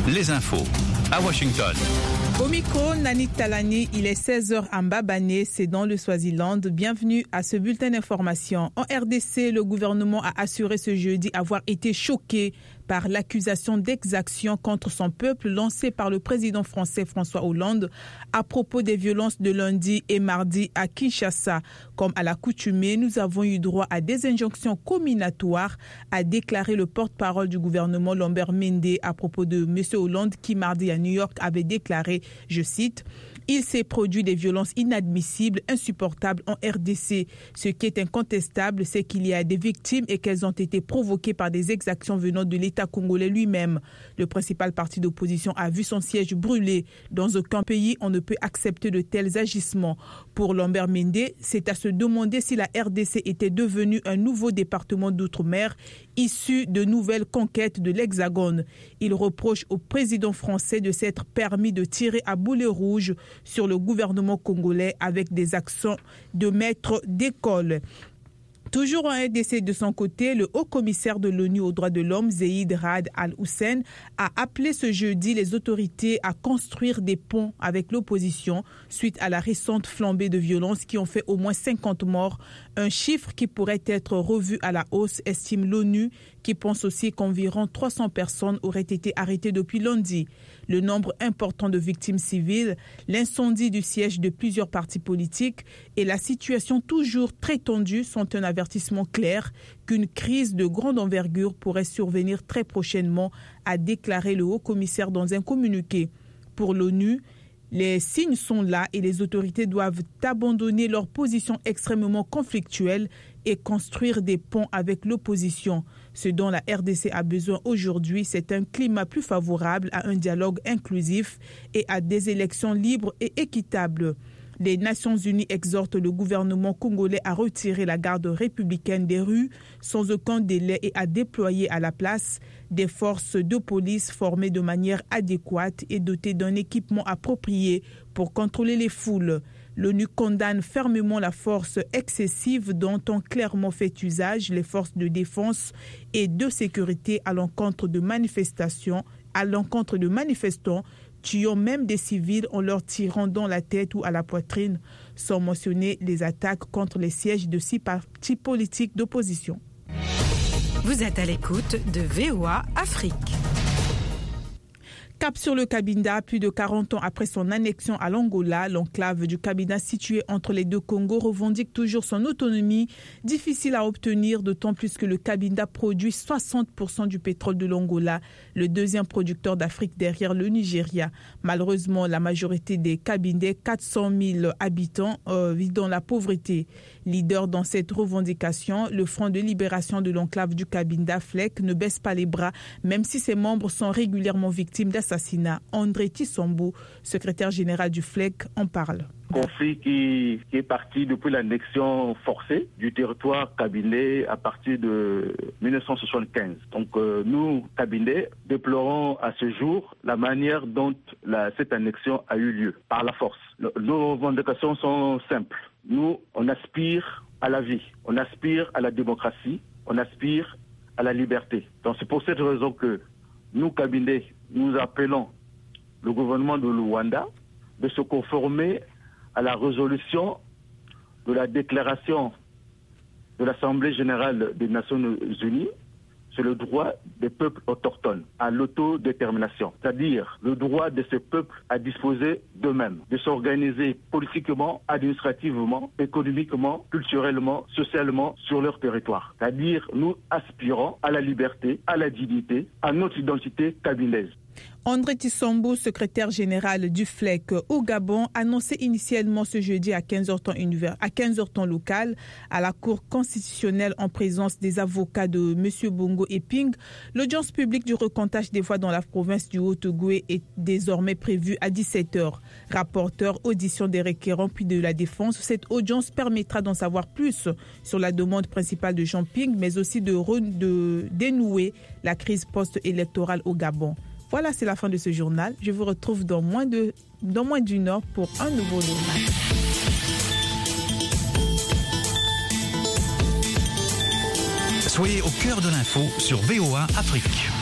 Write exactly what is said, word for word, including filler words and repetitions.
les infos à Washington. Au micro, Nani Talani, il est seize heures à Mbabane, c'est dans le Swaziland. Bienvenue à ce bulletin d'information. En R D C, le gouvernement a assuré ce jeudi avoir été choqué par l'accusation d'exaction contre son peuple lancée par le président français François Hollande à propos des violences de lundi et mardi à Kinshasa. Comme à l'accoutumée, nous avons eu droit à des injonctions comminatoires, a déclaré le porte-parole du gouvernement Lambert Mende à propos de M. Hollande qui mardi à New York avait déclaré, je cite, « Il s'est produit des violences inadmissibles, insupportables en R D C. Ce qui est incontestable, c'est qu'il y a des victimes et qu'elles ont été provoquées par des exactions venant de l'État congolais lui-même. Le principal parti d'opposition a vu son siège brûlé. Dans aucun pays, on ne peut accepter de tels agissements. » Pour Lambert Mende, c'est à se demander si la R D C était devenue un nouveau département d'outre-mer issu de nouvelles conquêtes de l'Hexagone. Il reproche au président français de s'être permis de tirer à boulet rouge sur le gouvernement congolais avec des accents de maître d'école. Toujours en R D C de son côté, le haut-commissaire de l'ONU aux droits de l'homme, Zeid Ra'ad Al-Hussein, a appelé ce jeudi les autorités à construire des ponts avec l'opposition suite à la récente flambée de violence qui ont fait au moins cinquante morts, un chiffre qui pourrait être revu à la hausse, estime l'ONU, qui pense aussi qu'environ trois cents personnes auraient été arrêtées depuis lundi. Le nombre important de victimes civiles, l'incendie du siège de plusieurs partis politiques et la situation toujours très tendue sont un avertissement clair qu'une crise de grande envergure pourrait survenir très prochainement, a déclaré le haut-commissaire dans un communiqué. Pour l'ONU, les signes sont là et les autorités doivent abandonner leur position extrêmement conflictuelle et construire des ponts avec l'opposition. Ce dont la R D C a besoin aujourd'hui, c'est un climat plus favorable à un dialogue inclusif et à des élections libres et équitables. Les Nations Unies exhortent le gouvernement congolais à retirer la garde républicaine des rues sans aucun délai et à déployer à la place des forces de police formées de manière adéquate et dotées d'un équipement approprié pour contrôler les foules. L'ONU condamne fermement la force excessive dont ont clairement fait usage les forces de défense et de sécurité à l'encontre de manifestations, à l'encontre de manifestants, tuant même des civils en leur tirant dans la tête ou à la poitrine, sans mentionner les attaques contre les sièges de six partis politiques d'opposition. Vous êtes à l'écoute de V O A Afrique. Cap sur le Cabinda, plus de quarante ans après son annexion à l'Angola, l'enclave du Cabinda située entre les deux Congos revendique toujours son autonomie, difficile à obtenir, d'autant plus que le Cabinda produit soixante pour cent du pétrole de l'Angola, le deuxième producteur d'Afrique derrière le Nigeria. Malheureusement, la majorité des Cabindais, quatre cent mille habitants, euh, vivent dans la pauvreté. Leader dans cette revendication, le Front de libération de l'enclave du Cabinda, F L E C, ne baisse pas les bras, même si ses membres sont régulièrement victimes d'assassinats. André Tissambou, secrétaire général du F L E C, en parle. Conflit qui, qui est parti depuis l'annexion forcée du territoire cabindais à partir de mille neuf cent soixante-quinze. Donc euh, nous, cabindais, déplorons à ce jour la manière dont la, cette annexion a eu lieu, par la force. Le, nos revendications sont simples. Nous, on aspire à la vie, on aspire à la démocratie, on aspire à la liberté. Donc c'est pour cette raison que nous, cabindais, nous appelons le gouvernement de Luanda de se conformer à la résolution de la déclaration de l'Assemblée générale des Nations Unies sur le droit des peuples autochtones à l'autodétermination, c'est-à-dire le droit de ces peuples à disposer d'eux-mêmes, de s'organiser politiquement, administrativement, économiquement, culturellement, socialement sur leur territoire. C'est-à-dire nous aspirons à la liberté, à la dignité, à notre identité cabindaise. André Tissambou, secrétaire général du F L E C au Gabon, annonçait initialement ce jeudi à quinze heures temps univers, à quinze heures temps local à la Cour constitutionnelle en présence des avocats de M. Bongo Eping. L'audience publique du recomptage des voix dans la province du Haut-Ogooué est désormais prévue à dix-sept heures. Rapporteur, audition des requérants puis de la défense, cette audience permettra d'en savoir plus sur la demande principale de Jean Ping, mais aussi de, de dénouer la crise post-électorale au Gabon. Voilà, c'est la fin de ce journal. Je vous retrouve dans moins de, dans moins d'une heure pour un nouveau journal. Soyez au cœur de l'info sur V O A Afrique.